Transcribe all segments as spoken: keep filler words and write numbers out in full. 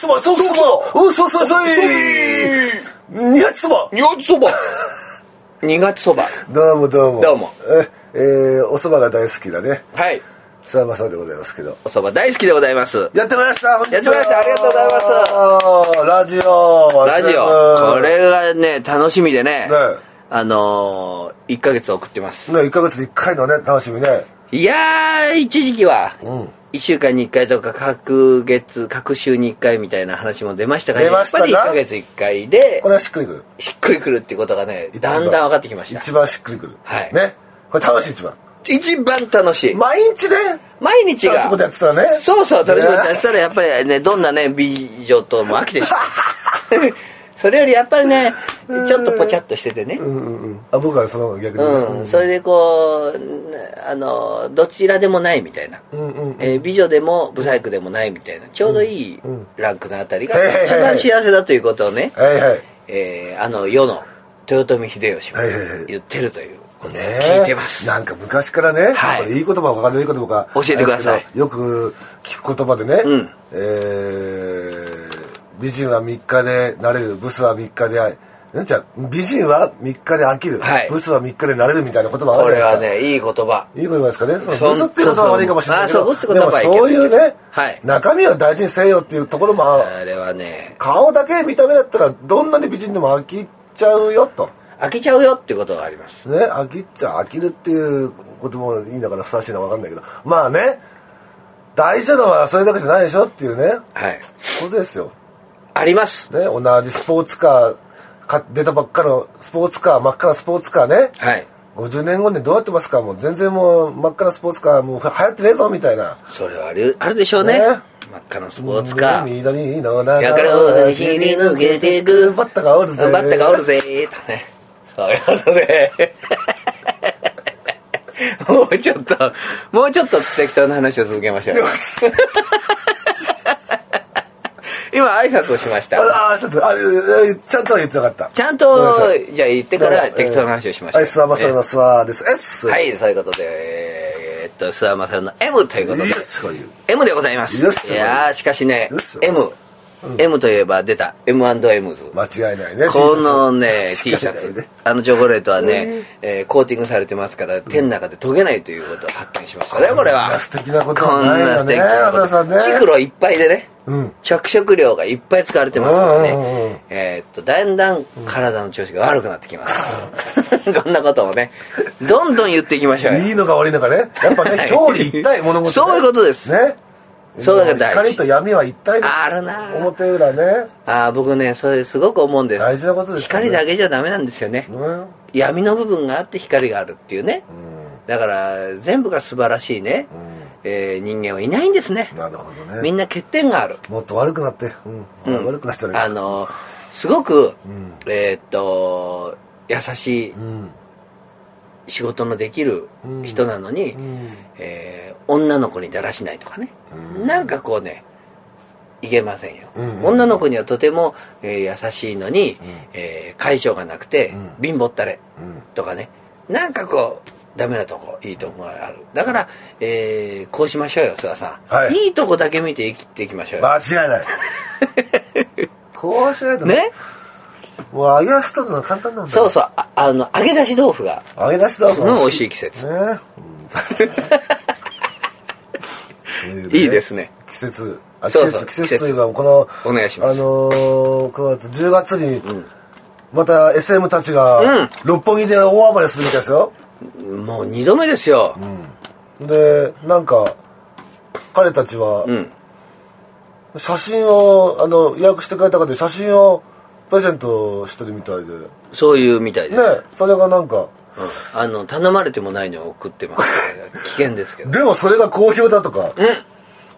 そば、ソーキそば、うん、そうそうそう、二八そば、 二八そば二月そば。 どうもどうもどうも。 え、えー、おそばが大好きだね。 はい。 諏訪正でございますけど。 おそば大好きでございます。 やってまいりました。 やってまいりました。ありがとうございます。 ラジオ。 ラジオ。これがね、楽しみでね。 ねあのー、いっかげつ送ってます。 ね、いっかげついっかいのね、楽しみね。 いやー、一時期は、 うん、 いっしゅうかんにいっかいとか、各月、各週にいっかいみたいな話も出ましたが、 出ましたな。 やっぱりいっかげついっかいで、 これはしっくりくる。 しっくりくるっていうことがね、だんだん分かってきました。 一番しっくりくる。 はい。 ね。これ楽しい一番。 一番楽しい。 毎日ね。 毎日が。 楽しいことやってたらね。 そうそう、楽しいことやってたら、やっぱりね、どんなね、美女とも飽きてしまう。それよりやっぱりね、ちょっとポチャっとしててね。 うんうんうん。あ、僕はその逆に。 うん。それでこう、あの、どちらでもないみたいな。 うんうんうん、 えー、美女でもブサイクでもないみたいな。ちょうどいいランクのあたりが一番幸せだということをね、 はいはい。 えー、あの世の豊臣秀吉が言ってるという。 ね、 聞いてます。 なんか昔からね、 はい、 これいい言葉か悪い言葉か教えてください。 よく聞く言葉でね、うん、えー、美人はみっかでなれる、ブスはみっかであなんちゃ美人はみっかで飽きる、はい、ブスはみっかでなれるみたいな言葉あるじゃないですか。 これはね、いい言葉。 いい言葉ですかね。ブスって言葉は悪いかもしれないけど、 あ、そう、ブスって言葉はいいけど、 でもそういうね、 はい、 中身を大事にせよっていうところもあれはね、 顔だけ見た目だったらどんなに美人でも飽きちゃうよと。 飽きちゃうよっていうことがありますね。飽きっちゃ飽きるっていうこともいいのかな、ふさわしいのか分かんないけど、まあね、大事なのはそれだけじゃないでしょっていうね、 はい、 ことですよ。 あります、 ね、同じスポーツカーか出たばっかのスポーツカー、真っ赤なスポーツカーね、 はい、 ごじゅうねんごにどうやってますか、もう全然もう真っ赤なスポーツカーもう流行ってねえぞみたいな、 それはある、あるでしょうね。ね、真っ赤なスポーツカー、 緑の中やからを走り抜けていくバッタがおるぜバッタがおるぜーとね、そういうことでもうちょっともうちょっと適当な話を続けましょう今挨拶をしました。 ああ、挨拶、あ、ちゃんとは言ってなかった。 ちゃんとじゃあ言ってから適当な話をしましょう。 はい、諏訪勝の諏訪です。 S はい、そういうことで、えー、っと諏訪勝の M ということで M でございます。いやー、しかしね M、うん、M といえば出た エムアンドエムズ、 間違いないね。 このね T シャツ、あのチョコレートはね、えー、コーティングされてますから手の中で溶けないということを発見しましたね。これはこんな素敵なことこんな素敵なことチクロいっぱいでね、うん、着色料がいっぱい使われてますからね、うんうんうん、えー、っとだんだん体の調子が悪くなってきます、うん、こんなことをねどんどん言っていきましょうよ。 いいのか悪いのかね、やっぱね表裏一体物事、ね、 そういうことですね。そうが大事。 光と闇は一体だ。 あるな。 表裏ね。 ああ、僕ね、それすごく思うんです。 大事なことですね。 光だけじゃダメなんですよね。うん、闇の部分があって光があるっていうね。うん、だから全部が素晴らしいね、うん、えー、人間はいないんですね。 なるほどね。 みんな欠点がある。 もっと悪くなって、うんうん、悪くなっちゃうね。 あのすごく、うん、えー、っと優しい。うん仕事のできる人なのに、うんえー、女の子にだらしないとかね、うん、なんかこうねいけませんよ、うんうん、女の子にはとても、えー、優しいのに、うんえー、解消がなくて、うん、貧乏ったれ、うん、とかねなんかこうダメなとこいいとこがある。だから、えー、こうしましょうよ諏訪さん、はい、いいとこだけ見て生きていきましょうよ。 間違いないこうしないとね, ねもう揚げ出しとるのは簡単なんだ。 そうそう あ, あの揚げ出し豆腐が揚げ出し豆腐すごい美味しい季節、ねうん、いいですね季節あ季節そうそう季節というかこのお願いします。 あのー、くがつじゅうがつに、うん、また エスエム たちが六本木で大暴れするみたいですよ、 うん、もうにどめですよ、 うん、でなんか彼たちは、うん、写真をあの予約してくれた方で写真をプレゼントしてるみたいで。 そういうみたいですね。それがなんか、うん、 あの頼まれてもないのを送ってますから危険ですけどでもそれが好評だとか、うん、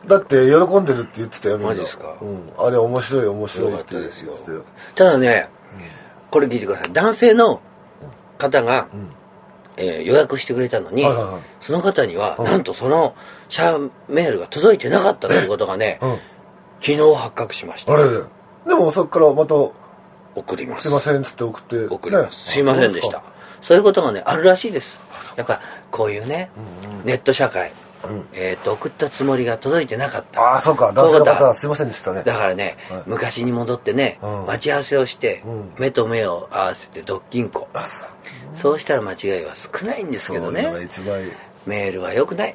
だって喜んでるって言ってたよ。 マジですか、 うん、あれ面白い面白いって言ってですよ。ただね、うん、これ聞いてください。男性の方が、うんえー、予約してくれたのに、はいはいはい、その方には、うん、なんとそのシャメールが届いてなかったということがね、うん、昨日発覚しました。 あれででもそっからまた送ります。 すいませんっつって送って送ります、ね、すいませんでした。そういうことがねあるらしいです。やっぱこういうね、うんうん、ネット社会うんえー、と送ったつもりが届いてなかった。 ああそうか、男性の方はすいませんでしたね。 だからね、はい、昔に戻ってね、うん、待ち合わせをして、うん、目と目を合わせてドッキンコ、うん、そうしたら間違いは少ないんですけどね。そういうのが一番いい。メールは良くない、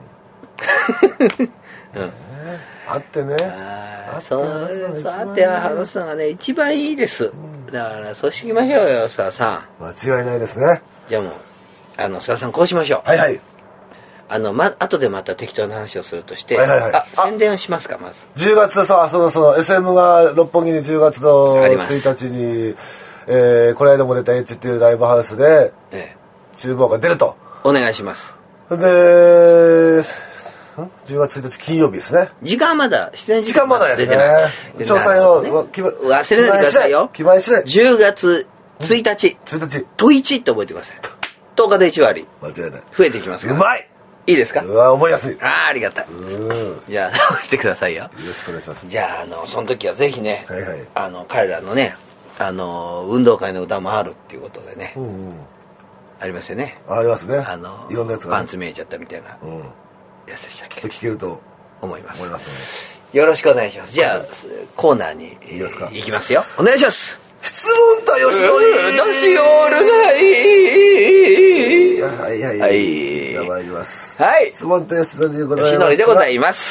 うんうん、あってね、 ああそうあって話すのがね一番いいです、うん、だからそうしていきましょうよ諏訪さん。間違いないですね。 じゃあもうあの諏訪さんこうしましょう。 はいはい。 あのま後でまた適当な話をするとして、はいはいはい、あ宣伝をしますか。まずじゅうがつさ、そのその エスエム が六本木にじゅうがつのついたちに、えー、この間も出た H っていうライブハウスで、ええ、厨房が出るとお願いします。 でじゅうがつついたち金曜日ですね。 時間まだ出演時間まだですね。詳細を、ね、 忘れないでくださいよ。 決まり次第じゅうがつついたちついたちといちって覚えてください。とおかでいち割間違いない増えていきますから。 うまい。 いいですか。 うわ覚えやすい。 ああありがたい。じゃあ直してくださいよ。よろしくお願いします。 じゃああのその時はぜひね、 はいはい、 あの彼らのねあの運動会の歌もあるっていうことでね、うんうん、ありますよね。 ありますね。 あのいろんなやつが、ね、 パンツ見えちゃったみたいなやつでしたっけ。 ちょっと聞けると思います。 思いますね、よろしくお願いします。じゃあコーナーにいいですか。いきますよ。お願いします。 質問とよしのりどしおるがいい。 はいはいはい。じゃあ参ります。 はい。 質問とよしのりでございます。 よしのりでございます。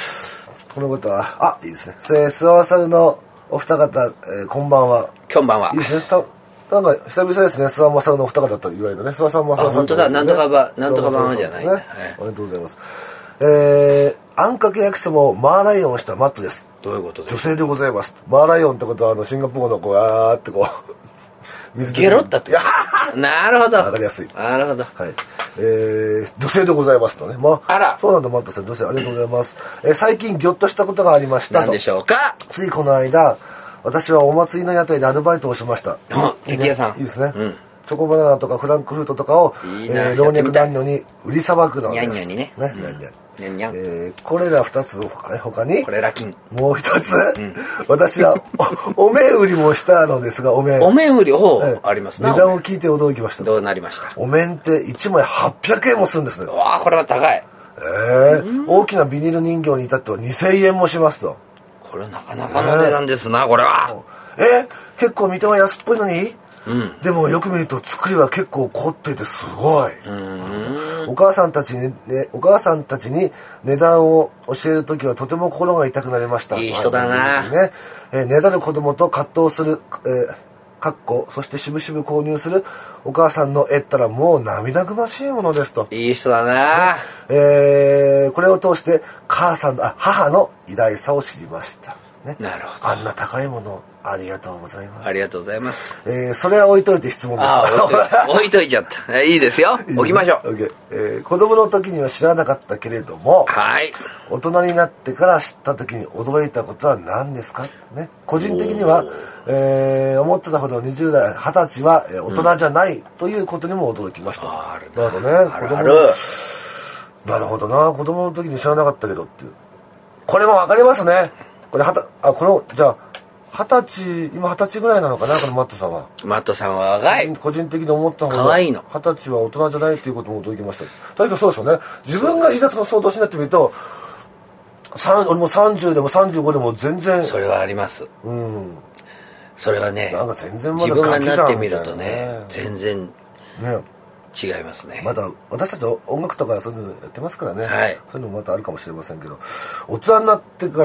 このことはあいいですね。諏訪さんのお二方、えー、こんばんは。 こんばんは。 いいですね。たなんか久々ですね。諏訪正のお二方と言われるね。諏訪さん正さん、ね。 あ本当だ。なんとかばなんとかばんじゃない。ね。はい、 ありがとうございます。えー、あんかけ焼きそばをマーライオンをしたマットです。 どういうことですか。 女性でございます。マーライオンってことはあのシンガポールのこうあーってこう水ゲロったってなるほど。 わかりやすい。 なるほど。 はい。えー、女性でございますとね。まあ、 あらそうなんだマットさん女性ありがとうございます。えー、最近ギョッとしたことがありましたと。 何でしょうか。 ついこの間私はお祭りの屋台でアルバイトをしました。 あ、ケーキ屋さん。 いいですね。うん。チョコバナナとかフランクフルトとかをいい、えー、老若男女に売りさばくのです。 ニャンニャンにね。 ね、ニャンニャン。 ニャンニャン。 えー、これら二つ他にこれら金もう一つ、うん、私はおお面売りもしたのですがお面お面売りを、えー、ありますな。 値段を聞いて驚きました。 どうなりました。 お面っていちまいはっぴゃくえんもするんですね。 わあこれは高い。 えー、大きなビニール人形に至ってはにせんえんもしますと。 これはなかなかの値段ですな、えー、これは。 えー、結構見た目安っぽいのに、うん、でもよく見ると作りは結構凝っててすごい。お母さんたちに、ね、お母さんたちに値段を教えるときはとても心が痛くなりました。 いい人だな、 ねえー、ねだる子供と葛藤する、えー、かっこそしてしぶしぶ購入するお母さんの絵ったらもう涙ぐましいものですと。 いい人だな、ねえー、これを通して母さんあ母の偉大さを知りました、ね、 なるほど。 あんな高いものありがとうございます。 ありがとうございます。 えー、それは置いといて質問です。 あ置いといて置いといちゃった。いいですよ。置きましょう。 okay えー、子供の時には知らなかったけれども、 はい。 大人になってから知った時に驚いたことは何ですか。ね。個人的には、えー、思ってたほどにじゅう代はたちは大人じゃないということにも驚きました。うん、 あるなるほどね。 あるある。 なるほどな。子供の時に知らなかったけどっていう。これもわかりますね。これはたあこのじゃあ。二十歳今二十歳ぐらいなのかなこのマットさんは。 マットさんは若い。 個人的に思った方が可愛いの。 二十歳は大人じゃないということも驚きました。確かそうですよね。自分がいざとその年になってみると、俺もさんじゅうでもさんじゅうごでも全然。 それはあります。うん。それはね。 なんか全然まだ自分がなってみるとね、全然ね違いますね。 まだ私たち音楽とかそういうのやってますからね。 はい。 そういうのもまたあるかもしれませんけど、大人になってから。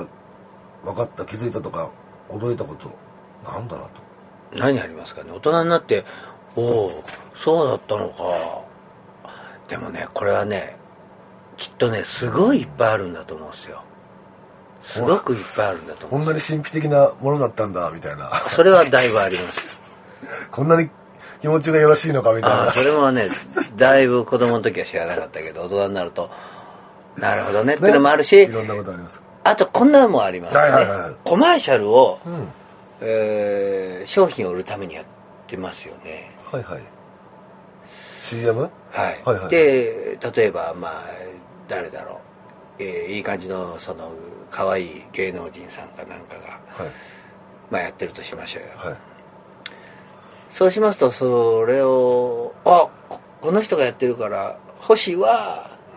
分かった気づいたとか驚いたことなんだなと。 何ありますかね。大人になっておおそうだったのか。でもねこれはねきっとねすごいいっぱいあるんだと思うんですよ。すごくいっぱいあるんだと思う。 こんなに神秘的なものだったんだみたいな。 それはだいぶあります。 こんなに気持ちがよろしいのかみたいな。 あそれもねだいぶ子供の時は知らなかったけど大人になるとなるほどねっていうのもあるし、ね、 いろんなことあります。あとこんなのもありますね、はいはいはい、コマーシャルを、うん、えー、商品を売るためにやってますよね。 はいはい シーエム？ はい、はいはい、で例えばまあ誰だろう、えー、いい感じのその可愛い芸能人さんかなんかが、はい、まあやってるとしましょうよ、はい、そうしますとそれをあこの人がやってるから欲しいわ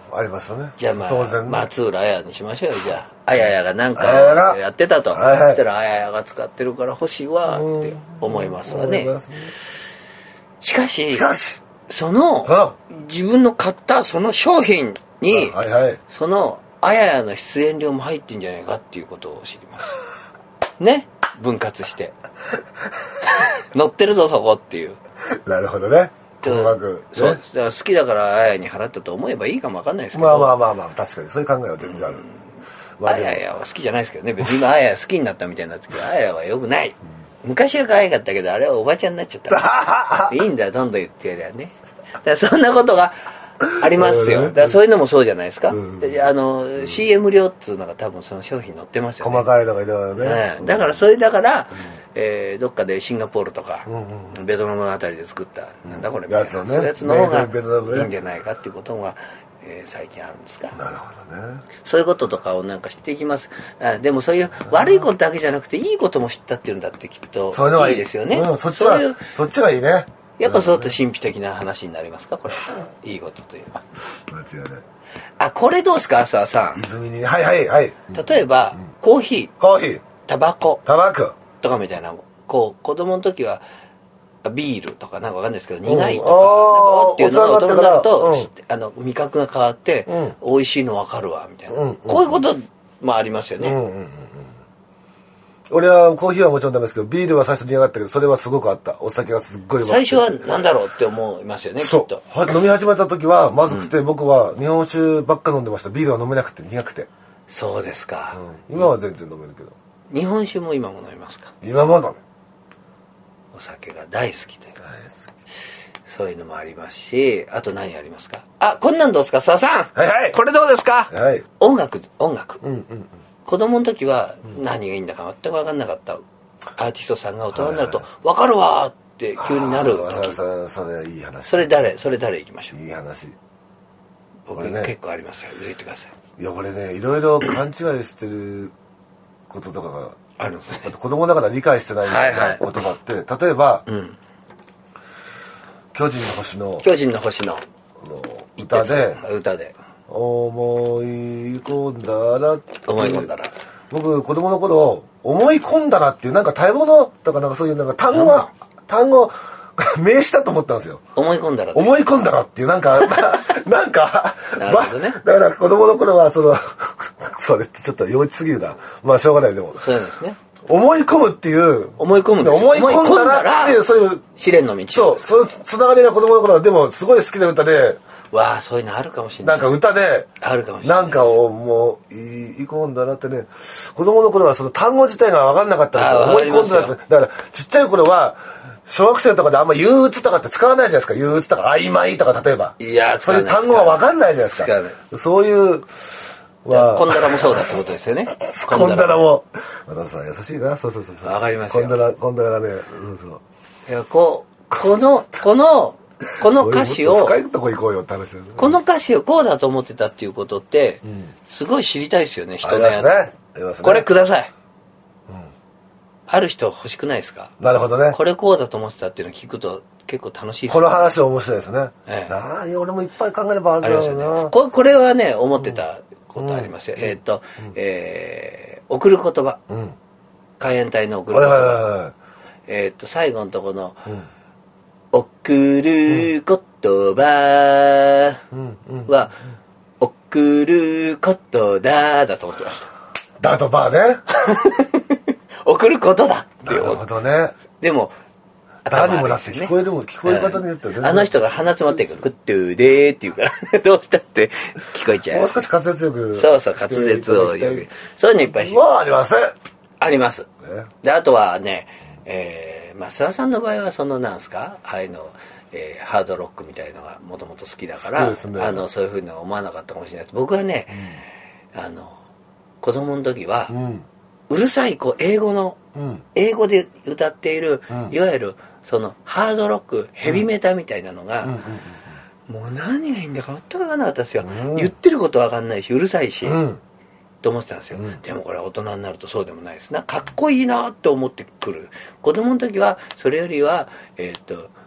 ありますよね。 じゃあまあ当然、ね、 松浦綾にしましょうよ。じゃああややがなんかやってたと、はいはい、そしたらあややが使ってるから欲しいわって思いますわね。しかし、しかしその自分の買ったその商品に、はいはい、そのあややの出演料も入ってんじゃないかっていうことを知りますね。分割して乗ってるぞそこっていう。 なるほどね。 細かく、ね、そうだから好きだからあややに払ったと思えばいいかも分かんないですけど、 まあまあまあまあ確かにそういう考えは全然ある。 うん、まあ、あややは好きじゃないですけどね。別に今あやや好きになったみたいになってけど、あややはよくない、うん、昔は可愛かったけどあれはおばちゃんになっちゃったいいんだよどんどん言ってやりゃね。だからそんなことがありますよ。だからそういうのもそうじゃないですか。うん、あの、うん、シーエム 料っていうのが多分その商品載ってますよね。 細かいのがいろいろね。 うん、だからそれだから、うん、えー、どっかでシンガポールとか、うんうん、ベトナムあたりで作った、うん、なんだこれみたいな、ね、そういうやつの方がいいんじゃないかっていうことが、えー、最近あるんですか。 なるほどね。 そういうこととかをなんか知っていきます。あでもそういう悪いことだけじゃなくていいことも知ったっていうんだってきっといいですよね。 うん、そっちはそういうそっちがいいね。 やっぱそうやって神秘的な話になりますかこれ。いいことといえば。 間違いない。 あ、これどうですか浅田さん。 泉に、はいはいはい。 例えば、うん、コーヒー。 コーヒー。 タバコ。 タバコ。 とかみたいな、こう、子供の時は、ビールとかなんかわかんないですけど、苦いとか、なんかっていうのが大人になると、うん、あの、味覚が変わって、うん、美味しいのわかるわ、みたいな、うんうん。こういうこともありますよね。うんうんうん、 俺はコーヒーはもちろんダメですけど、ビールは最初に苦かったけど、それはすごくあった。お酒がすっごい最初はなんだろうって思いますよね、きっと。 飲み始めた時はまずくて、うん、僕は日本酒ばっか飲んでました。ビールは飲めなくて苦くて。 そうですか。 うん、今は全然飲めるけど。 日本酒も今も飲みますか？ 今も飲め。 お酒が大好きという。大好き。そういうのもありますし、あと何ありますか？あ、こんなんどうですか、澤さん。 はいはい。 これどうですか？ はい。 音楽、音楽。 うんうんうん。 子供の時は何がいいんだか全く分かんなかったアーティストさんが大人になると分かるわーって急になる時。 それそれいい話。 それ誰それ誰行きましょう。 いい話。 僕、ね、結構ありますよ。言ってください。 いや俺ねいろいろ勘違いしてることとかがあるんですね。 子供だから理解してないみたいな言葉って、はいはい、例えば、うん、巨人の星の巨人の星の歌で歌で思い込んだら思い込んだら僕子供の頃思い込んだらっていうなんか食べ物とかなんかそういうなんか単語が単語名詞だと思ったんですよ。 思い込んだら思い込んだらっていうなんかなんかなるほどね、 だから子供の頃はそのそれってちょっと幼稚すぎるな。まあしょうがない。でもそうですね。 思い込むっていう思い込むんですよ。 思い込んだらっていうそういう試練の道。 そうそういうつながりが子供の頃はでもすごい好きな歌で。 わあそういうのあるかもしれない。 なんか歌であるかもしれない。 なんかをもう言い込んだらってね、子供の頃はその単語自体が分かんなかったんですよ。思い込んだらってだからちっちゃい頃は小学生とかであんま憂鬱とかって使わないじゃないですか。憂鬱とか曖昧とか例えば。 いやそういう単語は分かんないじゃないですか。使わない。そういうはコンダラもそうだってことですよね。 コンダラも松田さん優しいな。そうそうそうそう。 わかりますよ。 コンダラコンダラがね、そうそう。 いやこうこのこのこの歌詞を深いとこ行こうよって話ですね。 この歌詞をこうだと思ってたっていうことってすごい知りたいですよね。人のやつ。 ありますね。 これください。うん、ある人欲しくないですか？ なるほどね。 これこうだと思ってたっていうのを聞くと結構楽しいです、 ね。この話は面白いですね。 ええ、 ああ、いや俺もいっぱい考えればあるだろうな。 ね、こ, これはね思ってたことありますよ。うん、えー、っと、うん、えー、送る言葉。うん、海援隊の送る言葉。はいはいはい、えー、っと最後のとこの。うん送る言葉は送ることだだと思ってました。 だとバーね。 送ることだって思って。 なるほどね。 でも誰にもだって聞こえるもん聞こえ方によってはあの人が鼻詰まってるから「クットゥーでー」って言うからどうしたって聞こえちゃう。 もう少し滑舌よく。 そうそう滑舌をよく。そういうのいっぱいまああります。 あります。であとはね。えーまあ、須田さんの場合はそのなんすかああいうの、えー、ハードロックみたいのがもともと好きだから そう、ね、あのそういうふうには思わなかったかもしれないです。僕はね、うん、あの子供の時は、うん、うるさい子英語の、うん、英語で歌っている、うん、いわゆるそのハードロックヘビメタみたいなのが、うん、もう何がいいんだか全く分かんなかったですよ、うん、言ってること分かんないしうるさいし、うんと思ってたんですよ、うん、でもこれは大人になるとそうでもないですな。かっこいいなって思ってくる。子供の時はそれよりはえっと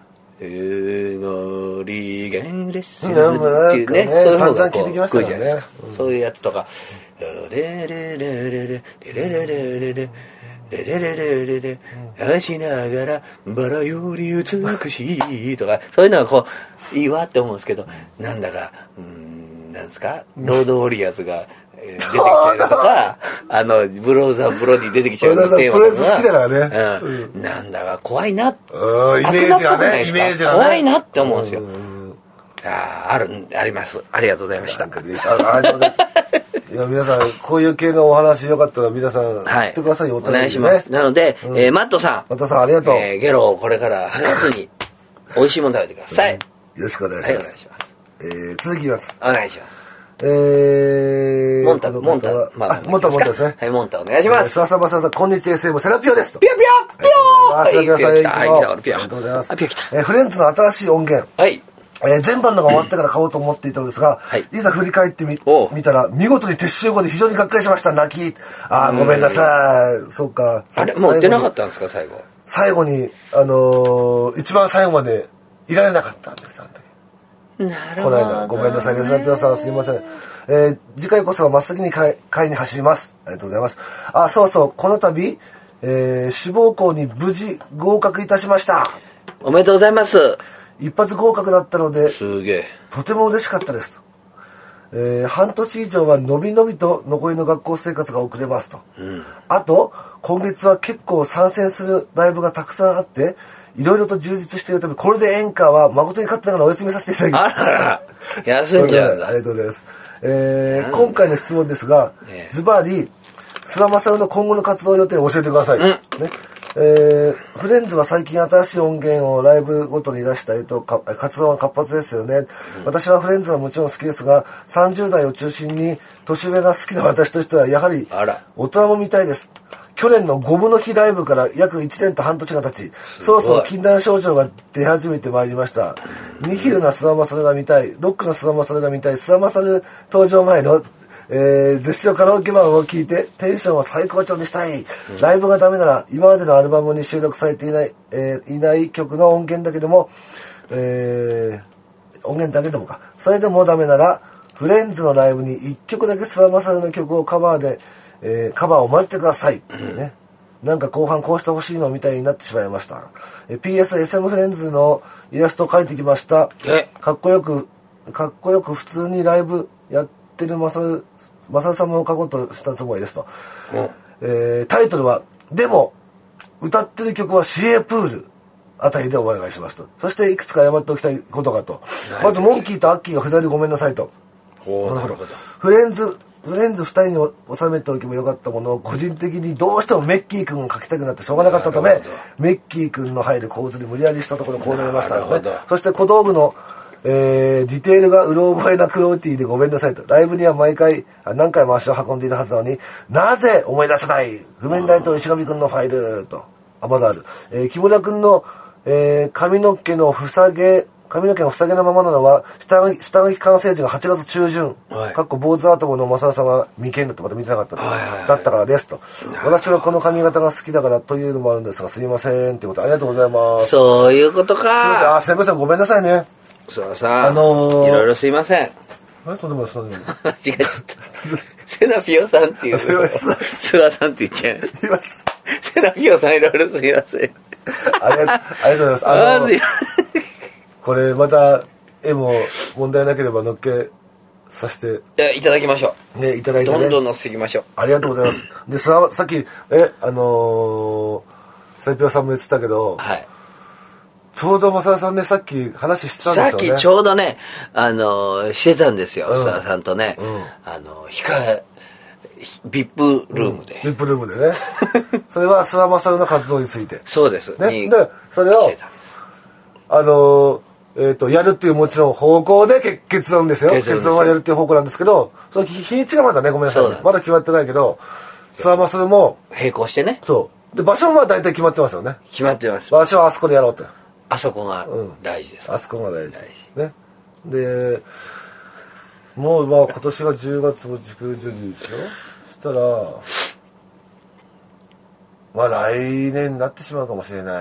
えゴリゲンレッスンっていうね、そういうのがこう来るじゃないですか。そういうやつとか、レレレレレレレレレレレレレレレレレレ足ながらバラより美しいとか、そういうのがこういいわって思うんですけど、なんだかうーんなんですか、ロードウォリアーズが出てきたりとか、あのブローザーブロディ出てきちゃうテーマとか、 プロレス好きだからね、 うん、なんだか怖いな、イメージがね、イメージがね、 怖いなって思うんですよ。ああるあります。ありがとうございました。 ありがとうございます。いや皆さんこういう系のお話よかったら皆さん言ってくださいよ、 お願いします。なので、えー、マットさん、 マットさんありがとう。 えー、ゲロをこれからはがずに美味しいもの食べてください。よろしくお願いします。 はい、お願いします。 えー、続きます。 お願いします。 えー、 モンタモンタまあモンタモンタですね。 はい、モンタお願いします。 さあさあさあさあ、こんにちは エスエム セラピオですと。 ピヨピヨピヨー。 セラピオさんいつもありがとうございます。 ピヨ来た。 えー、フレンズの新しい音源。 はい。 えー、全版のが終わってから買おうと思っていたのですが、はい、いざ振り返ってみ見たら見事に撤収後で非常にがっかりしました。泣き。ああごめんなさい。そうか。 あれもう出なかったんですか最後。 最後にあのー、一番最後までいられなかったんです。あの時。 なるほど、 この間ごめんなさいね。セラピオさんすいません。えー、次回こそは真っ先に買い、買いに走ります。ありがとうございます。あ、そうそう、この度、えー、志望校に無事合格いたしました。 おめでとうございます。 一発合格だったので、 すげえ。 とても嬉しかったですと。えー、半年以上はのびのびと残りの学校生活が送れますと。うん、あと、今月は結構参戦するライブがたくさんあって、いろいろと充実しているため、これで演歌は誠に勝手ながらお休みさせていただきます。 あらら、休んじゃう。 ありがとうございます。えー、今回の質問ですが、ズバリ、諏訪正の今後の活動予定を教えてください。うん、ねえー、フレンズは最近新しい音源をライブごとに出したりと活動が活発ですよね、うん、私はフレンズはもちろん好きですがさんじゅう代を中心に年上が好きな私としてはやはり大人も見たいです。去年のゴムの日ライブから約いちねんと半年が経ちそろそろ禁断症状が出始めてまいりました。ニヒルな諏訪正が見たい、ロックな諏訪正が見たい。諏訪正登場前のえー、絶唱カラオケ版を聞いてテンションを最高潮にしたい、うん、ライブがダメなら今までのアルバムに収録されていない、えー、いない曲の音源だけでも、えー、音源だけでもかそれでもダメならフレンズのライブにいっきょくだけ諏訪正の曲をカバーで、えー、カバーを混ぜてください、うんね、なんか後半こうしてほしいのみたいになってしまいました。えー、ピーエスエスエム フレンズのイラストを描いてきました。かっこよくかっこよく普通にライブやってるマサルマサルさんも書こうとしたつもりですと、うんえー、タイトルはでも歌ってる曲はシエプールあたりでお願いしますと。そしていくつか謝っておきたいことがと、まずモンキーとアッキーが不在でごめんなさいと。 なるほど。 フレンズフレンズふたりに収めておけばよかったものを個人的にどうしてもメッキー君を書きたくなってしょうがなかったためメッキー君の入る構図に無理やりしたところこうなりましたので、ね、そして小道具のえー、ディテールがうろ覚えなクローティーでごめんなさいと。ライブには毎回何回も足を運んでいるはずなのになぜ思い出せない。譜面台と石上くんのファイルと。あまだある、えー、木村くんの、えー、髪の毛のふさげ髪の毛のふさげのままなのは下書き下書き完成時がはちがつ中旬、はい、かっこ坊主アートムの正田さんは未見だってまた見てなかったと、はいはいはい、だったからですと。私はこの髪型が好きだからというのもあるんですがすいませんってことありがとうございます。 そういうことか。 あすいませんごめんなさいね。 そうさ、あのー、いろいろすいません。 何とでもそんなに。 間違えちゃった。セナピオさんっていう。諏訪さんって言っちゃう。セナピオさんいろいろすいません。 ありがとうございます。あのー、これまた絵も問題なければ乗っけさせて。 いただきましょう。ねいただいて、ね。 どんどん乗せていきましょう。 ありがとうございます。でささっきえあのー、セナピオさんも言ってたけど。はい。ちょうど正田さんねさっき話してたんですよね。 さっきちょうどねあのー、してたんですよ、うん、正田さんとね、うん、あの控えビップルームで、 うん、ビップルームでねそれは諏訪正の活動についてそうですね。でそれをあのー、えーとやるっていうもちろん方向で結論ですよ。結論はやるっていう方向なんですけどその日にちがまだねごめんなさい、ね、まだ決まってないけど諏訪正も並行してねそうで場所も大体決まってますよね。 決まってます。 場所はあそこでやろうってあそこが大事です、 うん、あそこが大事、大事ね。でもうまあ今年がじゅうがつもじゅうくにちでしょ。そしたらまあ来年になってしまうかもしれない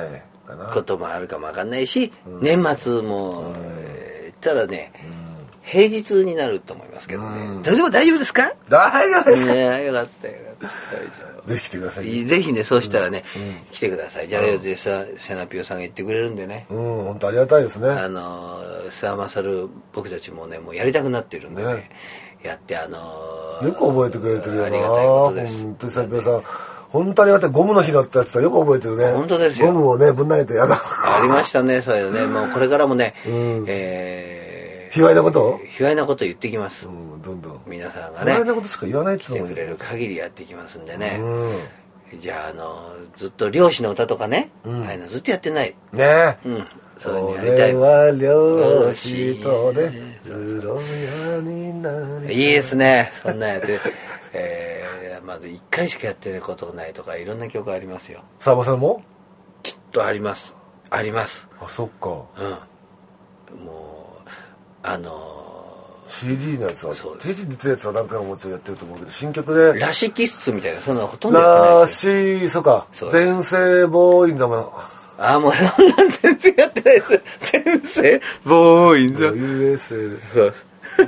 こともあるかもわかんないし、うん、年末も、うん、ただね、うん、平日になると思いますけどね、うん、でも大丈夫ですか？ 大丈夫ですか？ ね、よかったよかった、大丈夫。 ぜひ来てください。 ぜひね、そうしたらね、うんうん、来てください。じゃあ、でさ、セナピオさんが言ってくれるんでね。 うん、本当ありがたいですね。 あの、諏訪勝、僕たちもね、もうやりたくなってるんでね、ねやって、あのー、よく覚えてくれてるよな。 ありがたいことです。 本当にセナピオさん、本当にありがたい。ゴムの日だったやつはよく覚えてるね。 本当ですよ。 ゴムをね、ぶん投げてやだ。 ありましたね、そういうね。もうこれからもね、うん、えー、 卑猥なこと卑猥なこと言ってきます。 うん、どんどん。 皆さんがね、 卑猥なことしか言わないって言ってくれる限りやっていきますんでね。うん、じゃあ、あの、ずっと漁師の歌とかね、うん、ああいうのずっとやってない。 ねえ。 うん。そういうのやりたい。 俺は漁師とね、風呂屋になり。 いいですね。そんなやって。えー、まず一回しかやってることないとか、いろんな曲ありますよ。 さんまさんもきっとあります。あります。 あ、そっか。 うん。もう、あの、 シーディー のやつは、テレビ出てるやつは何回ももちろんやってると思うけど、新曲で。 ラシキッスみたいな、そんなのほとんどやってないですよ。 ラシー、そうか。前世ボーインザマ。 ああ、もうそんなん全然やってないです。前世ボーインザマ。 ユーエスエーそう。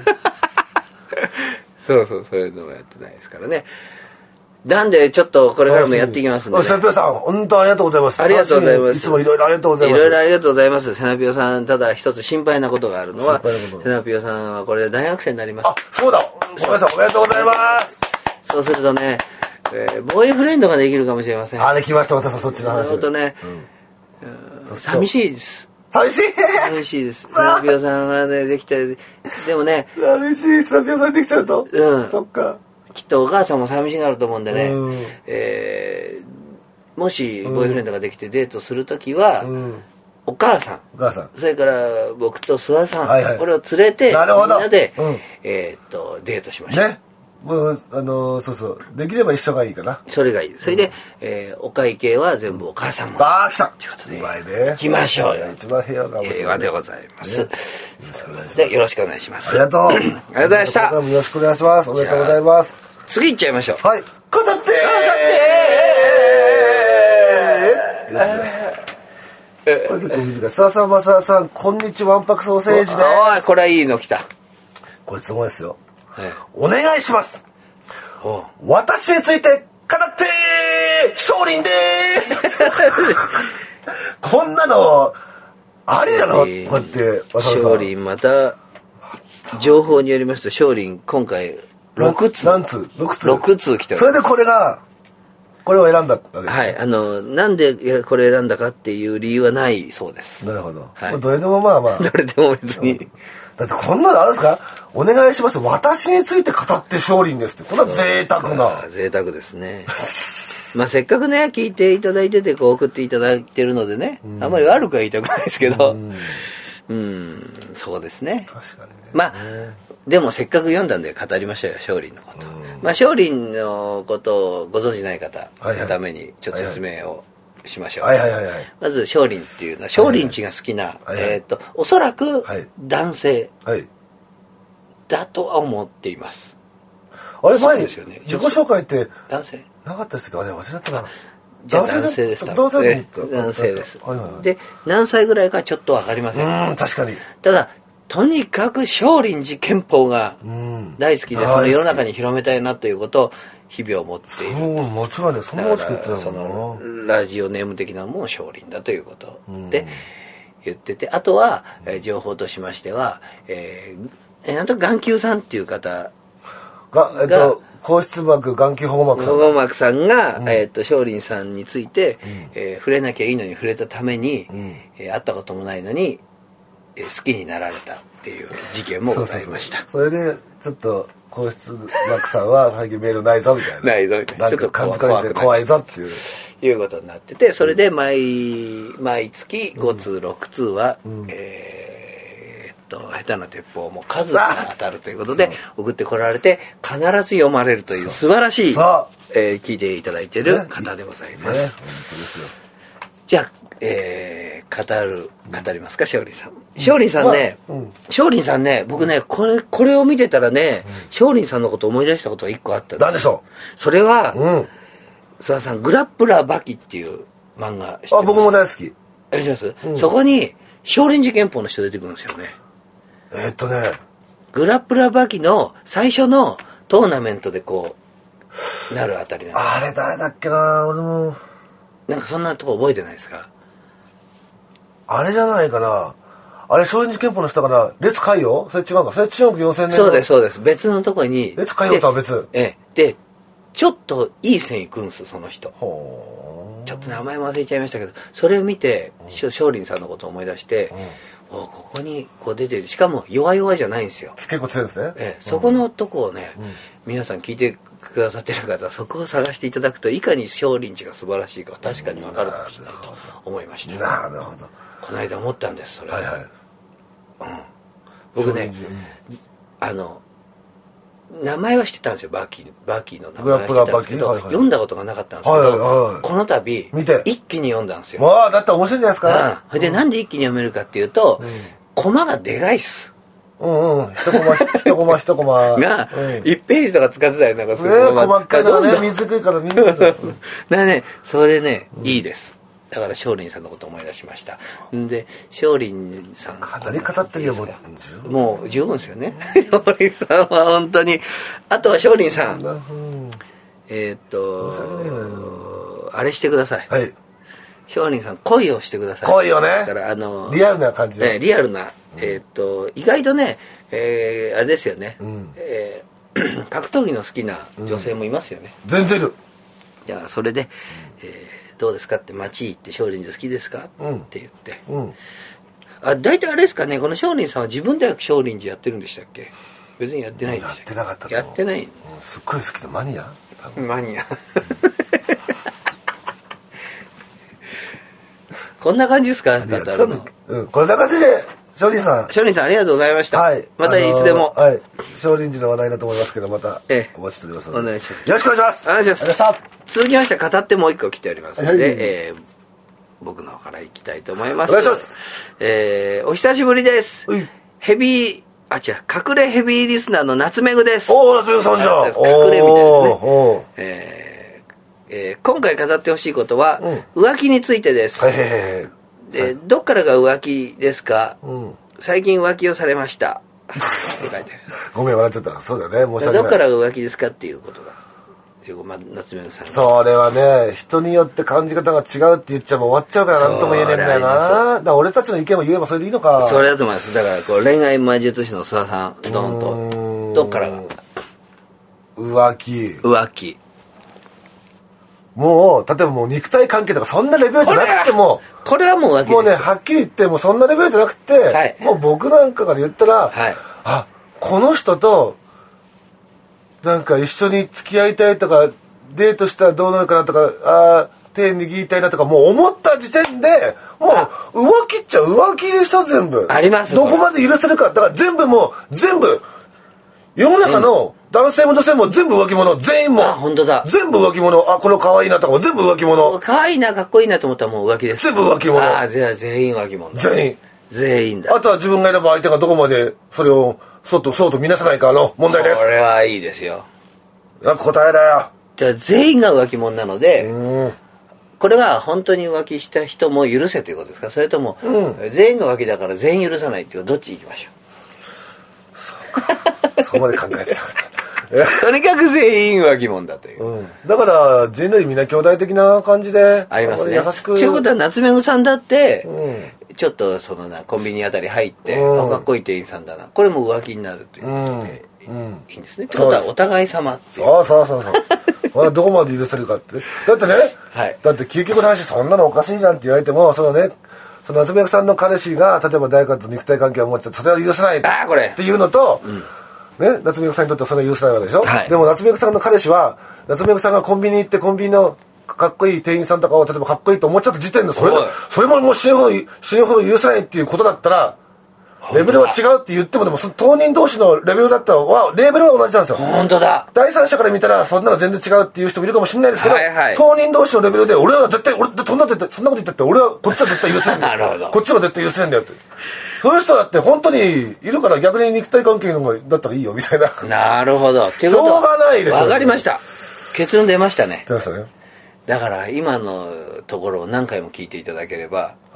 そうそう、そういうのもやってないですからね。なんで、ちょっとこれからもやっていきますんで、ね。 セナピオさん、本当ありがとうございます。 ありがとうございます。 いつもいろいろありがとうございます。 いろいろありがとうございます。セナピオさん、ただ一つ心配なことがあるのは、セナピオさんはこれで大学生になります。 あ、そうだ。ごめんなさい、おめでとうございます。 そうするとね、えー、ボーイフレンドができるかもしれません。 あ、できました、私はそっちの話。 なるほどね、うん、寂しいです。 寂しい寂しいです。セナピオさんがね、できて、でもね、 寂しい、セナピオさんできちゃうと。うん。そっか。 きっとお母さんも寂しがると思うんでね、うん、えー、もしボーイフレンドができてデートするときは、うん、お母さん、 お母さん、 それから僕と諏訪さん、はいはい、これを連れてみんなで、うん、えー、っとデートしましょう。ね。 もうあのー、そうそうできれば一緒がいいかな。 それがいい。それで、うん、えー、お会計は全部お母さんも。 ああ来た。 ということでうまいね。 行きましょうよ。 一番平和が平和でございます。ね、でよろしくお願いします。 ありがとう。ありがとうございました。 よろしくお願いします。おめでとうございます。 次行っちゃいましょう。 はい。語って語ってー。これ結構短い。諏訪さん、増田さん、こんにちは、わんぱくソーセージです。 ああ、これはいいの来た。 これすごいですよ。はい、お願いします。私について語ってー少林でーすこんなのありなの、えー、こうやって少林また情報によりますと少林今回ろくつ何通ろくつろくつ来てる。 それでこれがこれを選んだわけですね。 はい、あのなんでこれ選んだかっていう理由はないそうです。 なるほど、はい、どれでもまあまあどれでも別にだってこんなのあるんですか。お願いします。私について語って少林ですって。これは贅沢な。 贅沢ですね。まあせっかくね聞いていただいててこう送っていただいてるのでね、うん、あんまり悪くは言いたくないですけど、うん、うんそうですね。 確かにね。 まあでもせっかく読んだんで語りましょうよ少林のこと。うん、まあ少林のことをご存じない方のためにちょっと説明を。はいはいしましょう。 はいはいはいはい、 まず少林っていうのは少林寺が好きな、はいはい、えっ、ー、とおそらく男性だとは思っています。 あれ前ですよね。自己紹介って男性なかったですけどあれ忘れちゃったな。 じゃあ男性です。 男性です。男性です。はいはいはい、で何歳ぐらいかちょっとわかりません。 うん確かに。 ただとにかく少林寺拳法が大好きでその世の中に広めたいなということを日々思っている。 そうもちろんねそんな大きく言ってたもんな。ラジオネーム的なものも少林だということで言ってて、あとは、えー、情報としましては、えー、なんと眼球さんっていう方が、えっと、硬質膜眼球保護膜さん保護膜さんが、うん、えー、っと少林さんについて、うんえー、触れなきゃいいのに触れたために、うんえー、会ったこともないのに、えー、好きになられたっていう事件もございました。 そうそうそうそれでちょっと皇室幕さんは最近メールないぞみたいなないぞみたいなちょっと感づかれて怖いぞっていういうことになってて、それで毎毎月ご通ろく通は、うん、えー、っと下手な鉄砲も数が当たるということで送ってこられて必ず読まれるという素晴らしい、えー、聞いていただいている方でございます、ねね、本当ですよ。じゃあ、えー、語る語りますか少林さん。少林さんね、まあうん、少林さんね僕ねこれこれを見てたらね、うん、少林さんのことを思い出したことが一個あったんです。 何でしょう。それは、うん、諏訪さんグラップラーバキっていう漫画知ってます？ あ僕も大好き。 あります、うん、そこに少林寺拳法の人出てくるんですよね。 えー、っとねグラップラーバキの最初のトーナメントでこうなるあたりなんです。 あれ誰だっけな、俺もなんかそんなとこ覚えてないですか？ あれじゃないかな、あれ少林寺拳法の人かな、列海洋、それ違うか、それ中国よんせんねん。 そうですそうです、別のとこに列海洋とは別。 ええ、でちょっといい線いくんです、その人。ちょっと名前も忘れちゃいましたけど、それを見て、うん、少林さんのことを思い出して、うん、おここにこう出てる、しかも弱々じゃないんですよ。 結構強いですね。 ええ、そこのとこをね、うん、皆さん聞いてくださってる方はそこを探していただくと、いかに少林寺が素晴らしいか確かに分かるかもしれないと思いました。 なるほど。 この間思ったんです、それは。はいはい。うん、僕ね、うん、あの名前は知ってたんですよ、バーキーバーキーの名前は知ってたんですけど、はいはい、読んだことがなかったんですけど、はいはいはい、この度見て一気に読んだんですよ。 わあ、だって面白いんじゃないですか。 うん、でなんで一気に読めるかっていうと、うん、コマがでかいっす。 うんうん、一コマ一コマ一コマがいちページとか使ってたりなんかする。 ね、細かいのね、見づらいから見にくいから。 ね、それね、うん、いいです。だから少林さんのことを思い出しました。で少林さん語り方っていうもうもう十分ですよね。少林さんは本当に。あとは少林さん、えー、っとあれしてください。はい。少林さん恋をしてください。 恋をね。 だからあのリアルな感じで、 ね、リアルな、えー、っと意外とね、えー、あれですよね、うん、えー、格闘技の好きな女性もいますよね。 うん、全然いる。 じゃあそれで、えーどうですかって、街行って少林寺好きですか、うん、って言って、うん、あ、大体あれですかね、この少林さんは自分では少林寺やってるんでしたっけ？別にやってないんでしたっけ？ やってなかったとやってない、うん、 すっごい好きなマニアマニアこんな感じですか？語るの、 うん、こんな感じで少林さん少林さんありがとうございました、はい、またいつでも、 あのー、はい、少林寺の話題だと思いますけど、またお待ちしておりますので、 お願いします。 よろしくお願いします。 お願いします。続きまして語ってもう一個来ておりますので、はい、えー、僕の方からいきたいと思います。 お願いします。 えー、お久しぶりです。はい、ヘビーあ違う隠れヘビーリスナーの夏目ぐです。 おお、夏目ぐさんじゃん。 隠れみたいですね。えーえー、今回語ってほしいことは、うん、浮気についてです。へーで、どっからが浮気ですか、うん、最近浮気をされましたって書いてある。 ごめん笑っちゃった。そうだね、申し訳ない。 どっからが浮気ですかっていうことが、ま、夏目さん。 それはね、人によって感じ方が違うって言っちゃもう終わっちゃうから何とも言えねえんだよな。だから俺たちの意見も言えばそれでいいのか。 それだと思います。だからこう恋愛魔術師の須田さん、ドンとどっからが浮気浮気もう例えばもう肉体関係とかそんなレベルじゃなくても、 これはもう浮気です。 もうね、はっきり言ってもうそんなレベルじゃなくて、はい、もう僕なんかから言ったら、はい、あ、この人となんか一緒に付き合いたいとかデートしたらどうなるかなとか、あ手握りたいなとかもう思った時点でもう浮気っちゃ浮気でしょ。全部あります。 どこまで許せるか。だから全部もう全部世の中の男性も女性も全部浮気者。全員もあ、本当だ、 全部浮気者。あ、この可愛いなとかも全部浮気者。 可愛いな、かっこいいなと思ったらもう浮気です。 全部浮気者。 ああ、じゃあ全員浮気者だ。 全員全員だ。 あとは自分がいれば相手がどこまでそれをそうとそうと見なさないかの問題です。 これはいいですよ。 答えだよ。 じゃあ全員が浮気者なので、これは本当に浮気した人も許せということですか、それとも、うん、全員が浮気だから全員許さないっていうどっち行きましょう。そうかそこまで考えてなかったとにかく全員浮気者だという、 うん、だから人類みんな兄弟的な感じでありますね。 優しくということは夏目ぐさんだって、うん、ちょっとそのなコンビニあたり入って、うん、かっこいい店員さんだな、これも浮気になるということで、うんうん、いいんですね。ってことはお互い様っていう。 そうそうそうそうどこまで許せるかって。だってね、はい、だって究極の話そんなのおかしいじゃんって言われても、そのね、その夏目さんの彼氏が例えば誰かと肉体関係を持ってそれは許せないっていうのと、うん、ね、夏目さんにとってはそれは許せないわけでしょ、はい、でも夏目さんの彼氏は夏目さんがコンビニ行ってコンビニのかっこいい店員さんとかを例えばかっこいいと思っちゃった時点でそれそれももう死ぬほど死ぬほど許せないっていうことだったら、レベルは違うって言ってもでもその当人同士のレベルだったらはレベルは同じなんですよ。 本当だ。 第三者から見たらそんなの全然違うっていう人もいるかもしれないですけど、はいはい、当人同士のレベルで俺は絶対俺そんなことそんなこと言ったって俺はこっちは絶対許せんだよ。なるほど。こっちは絶対許せんだよって。そういう人だって本当にいるから逆に肉体関係の方がだったらいいよみたいな。 なるほど。 しょうがないでしょ。 わかりました。結論出ましたね。 出ましたね。 だから今のところを何回も聞いていただければ、はい、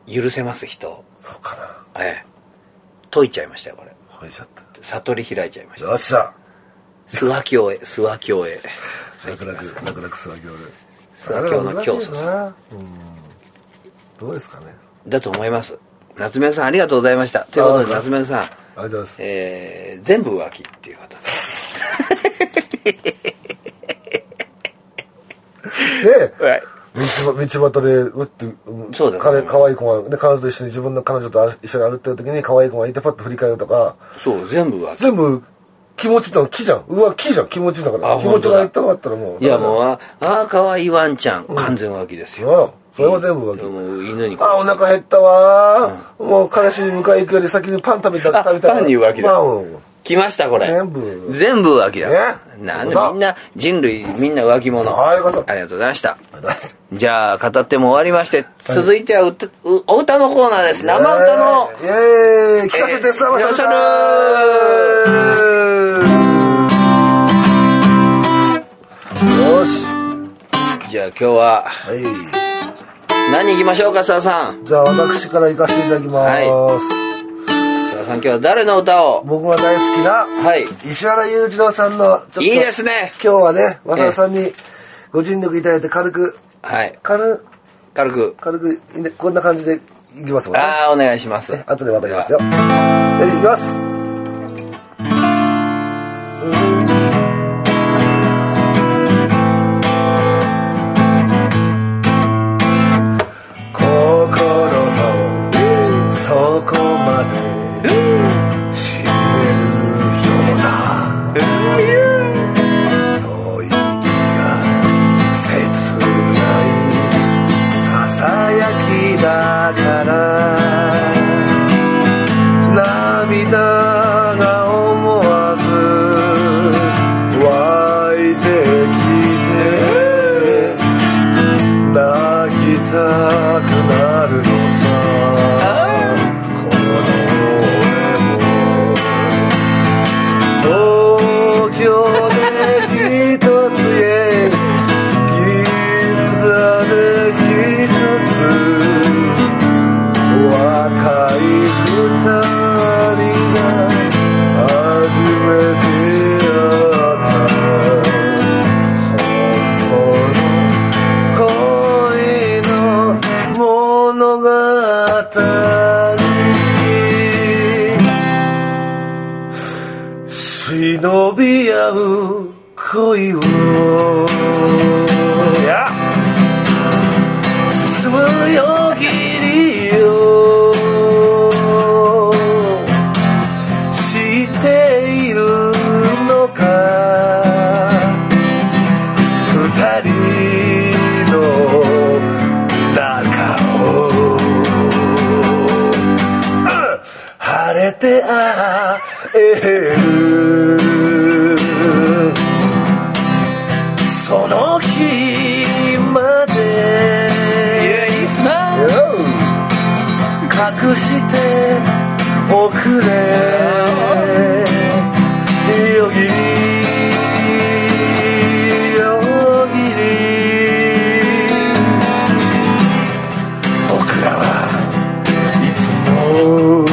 許せます人。 そうかな。 ええ。解いちゃいましたよこれ。 解いちゃった。 悟り開いちゃいました。 よっしゃ。 諏訪京へ諏訪京へ。 楽々楽々諏訪京で。 諏訪京の教祖さん。 うん。どうですかね。 だと思います。夏目さんありがとうございました。ということで夏目さん。ありがとうございます。 えー、全部浮気っていうことです。 ねえ。はい。道端でうって、そうだね、彼可愛い子が、ね、彼女と一緒に自分の彼女と一緒に歩ってる時に可愛い子がいてパッと振り返るとか。 そう全部浮気。 全部気持ちっての木じゃん。浮気じゃん。気持ちだから。気持ちが言ったかったらもう。 いやもうああ可愛いワンちゃん、うん、完全浮気ですよ。 うんそれは全部浮気。 もう犬にあお腹減ったわー、うん、もう彼氏に迎え行くより先にパン食べた食べたパンに浮気だ。 パン来ましたこれ。 全部全部浮気だ。 ね、 なんでみんな人類みんな浮気者。 ありがとうございました。じゃあ語っても終わりまして、続いては歌、お歌のコーナーです。生歌のイエーイ聞かせてさまささよし。 じゃあ今日は、はい、何行きましょうか、澤さん。 じゃあ私から行かせていただきます。はい、 澤さん今日は誰の歌を？ 僕が大好きな、はい、石原裕次郎さんのちょっといいですね。 今日はね、和田さんにご尽力いただいて軽く、はい、軽軽く軽くこんな感じでいきますもんね。 ああお願いします。 後でわかりますよ。はい、いきます。忍び合う恋を包むよぎりを知っているのか二人の中を晴れて会えるその日まで隠しておくれよぎりよぎり僕らはいつも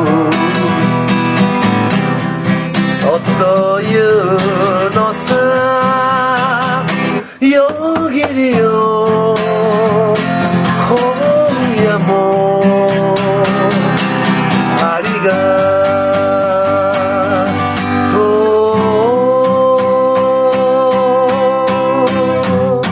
そっと言うのさよぎりよ今夜もありがとう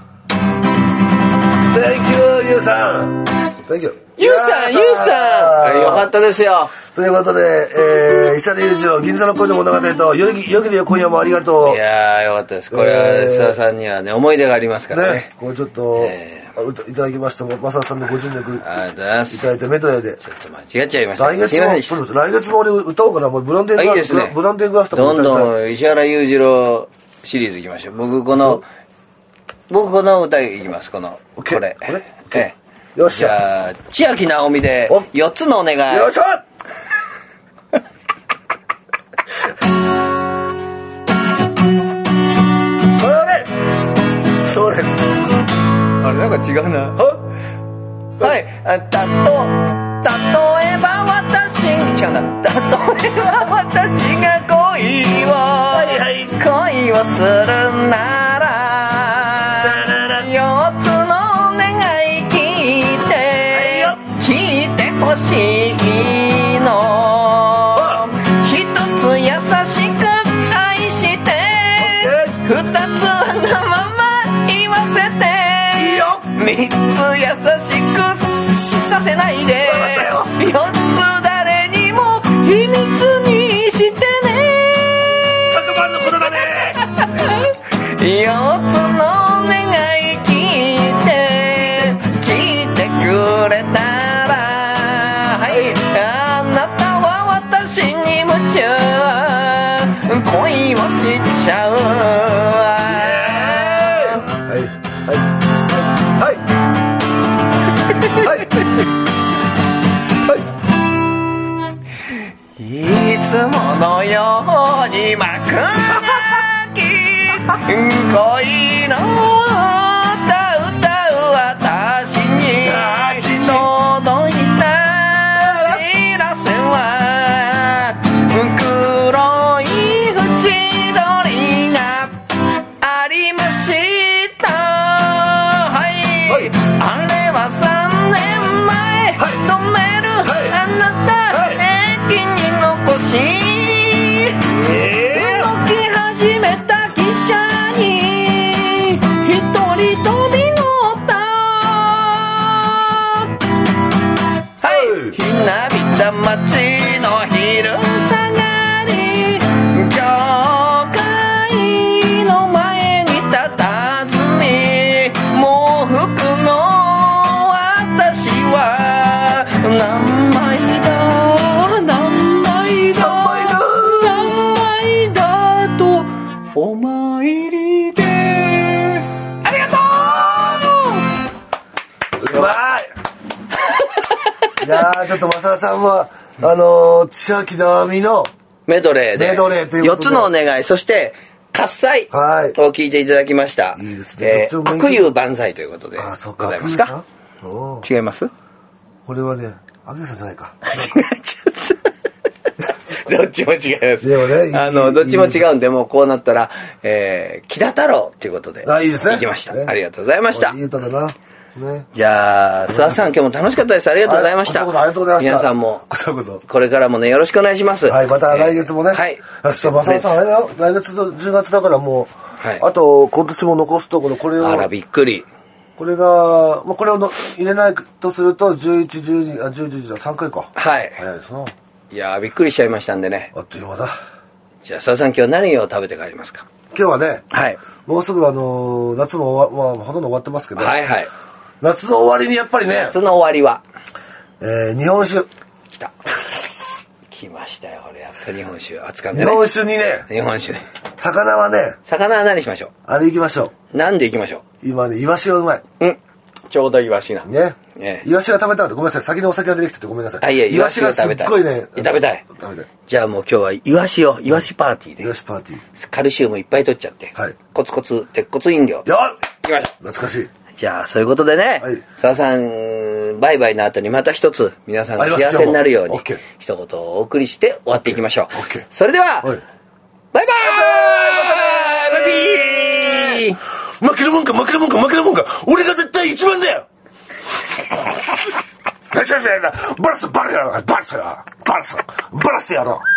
Thank you ゆうさん Thank you ゆうさんゆうさんよかったですよ。 ということで、えー、石原裕次郎銀座の恋の物語とよぎよぎりよ今夜もありがとう。 いやーよかったです。これは須田さんにはね思い出がありますからね。ねこれちょっと、えー、いただきましてもマサさんのご尽力いただいてメドレーでちょっと間違っちゃいました。 来月も来月も俺歌おうかな。もうブランデーグラス、ね、ブランデーグラスとかどんどん石原裕次郎シリーズいきましょう。僕この僕この歌いきます。このこれこれ、 えー、よっしゃ。 じゃあ千秋直美でよっつのお願い。 よっしゃそれそれあれなんか違うな。 はいあたと例えば私違うんだ例えば私が恋を、はいはい、恋をするならよっつの願い聞いて、はい、聞いてほしいの一つ優しく愛して二つはなまま言わせて三つ優しくさせないで四つ誰にも秘密にしてね昨晩のことだね四つの願い聞いて聞いてくれたら、はい、あなたは私に夢中恋をしちゃうはいはいはいいつものように幕なき恋の歌歌う私に届いた知らせは黒い縁取りがありました、はいはい、あれはさんねんまえ、はい、止める、はい、あなた、はい、駅に残し、えー、動き始めた汽車に一人飛び乗った、はい、ひなびた街の昼下がり教会の前に佇み喪服の私は何枚だ何枚だ何枚だとお参りです。ありがとう。 うまいいやーちょっと正田さんはあのー、千秋直美のメドレーでメドレーということでよっつのお願いそして喝采を聞いていただきました、 はい、いいですね、 えー、悪友万歳ということであそうかございますか。違います。 これはねあげさんじゃないか違っちゃったどっちも違います。 でもねあのどっちも違うんでもうこうなったら、えー、木田太郎ということであいいですね行きました、ね、ありがとうございました。 いい歌だなね、 じゃあ須田さん今日も楽しかったです。ありがとうございました。 ありがとうございました。 皆さんもこそこそこれからもねよろしくお願いします。 はいまた来月もね、 えー、はいちょっと正田さんあれだよ来月のじゅうがつだからもう、はい、あと今年も残すところこれをあらびっくりこれが、まあ、これをの入れないとするとじゅういち、じゅうに、あ、じゅう、じゅういちじゃさんかいか。 はい。 早いですな。 いやーびっくりしちゃいましたんでね。 あっという間だ。 じゃあ、佐々さん今日何を食べて帰りますか。 今日はね、 はい。 もうすぐあのー、夏も終わ、まあ、ほとんど終わってますけど、 はいはい。 夏の終わりにやっぱりね、 夏の終わりは、 えー、日本酒。 来た。来ましたよ、これやっぱ日本酒。熱かったね。 日本酒にね、 日本酒ね。 魚はね、 魚は何しましょう。 あれ行きましょう。なんで行きましょう。今ね、イワシがうまい。 うん。ちょうどイワシな。 ね。 ね。 イワシが食べたかった。ごめんなさい。先にお酒が出てきててごめんなさい。 あ、いや、 イワシがすっごいね。 食べたい。 食べたい。 じゃあもう今日はイワシを、イワシパーティーで。 イワシパーティー。 カルシウムいっぱい取っちゃって。 はい。 コツコツ、鉄骨飲料。 よっ行きましょう。 懐かしい。 じゃあ、そういうことでね。はい。佐田さん、バイバイの後にまた一つ、皆さんが幸せになるように、一言をお送りして終わっていきましょう。 オッケー。 それでは、バイバイバイバイ負けるもんか負けるもんか負けるもんか俺が絶対一番だよバラスバラスバラスバラスバラスバラスやろう